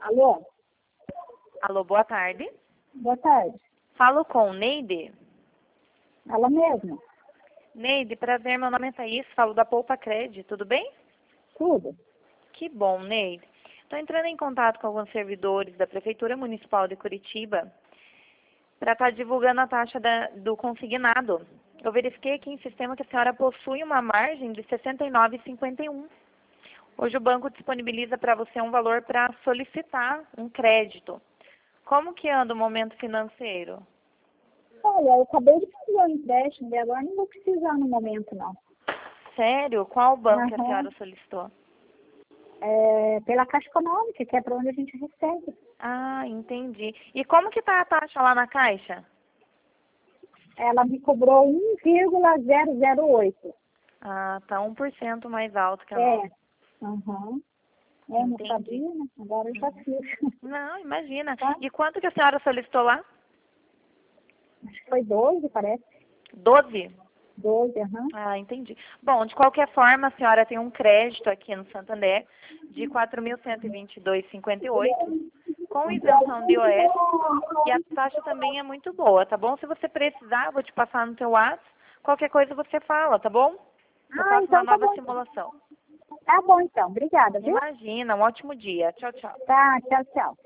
Alô? Alô, boa tarde. Boa tarde. Falo com Neide. Ela mesma. Neide, prazer, meu nome é Thaís, falo da Poupa Cred, tudo bem? Tudo. Que bom, Neide. Estou entrando em contato com alguns servidores da Prefeitura Municipal de Curitiba para estar divulgando a taxa do consignado. Eu verifiquei aqui em sistema que a senhora possui uma margem de R$ 69,51. Hoje o banco disponibiliza para você um valor para solicitar um crédito. Como que anda o momento financeiro? Olha, eu acabei de fazer um empréstimo e agora não vou precisar no momento, não. Sério? Qual banco que a Aham. senhora solicitou? Pela Caixa Econômica, que é para onde a gente recebe. Ah, entendi. E como que tá a taxa lá na Caixa? Ela me cobrou 1,008. Ah, tá 1% mais alto que a É. nossa. Aham. Não Entendi. sabia, né? Agora eu já fiz. Não, imagina. Tá? E quanto que a senhora solicitou lá? Acho que foi 12, parece. 12? 12, aham. Ah, entendi. Bom, de qualquer forma, a senhora tem um crédito aqui no Santander de R$ 4.122,58, com isenção de IOF, e a taxa também é muito boa, tá bom? Se você precisar, eu vou te passar no teu WhatsApp. Qualquer coisa você fala, tá bom? Eu Ah, faço uma então tá nova bom. simulação. Tá bom, então. Obrigada, viu? Imagina, um ótimo dia. Tchau, tchau. Tá, tchau, tchau.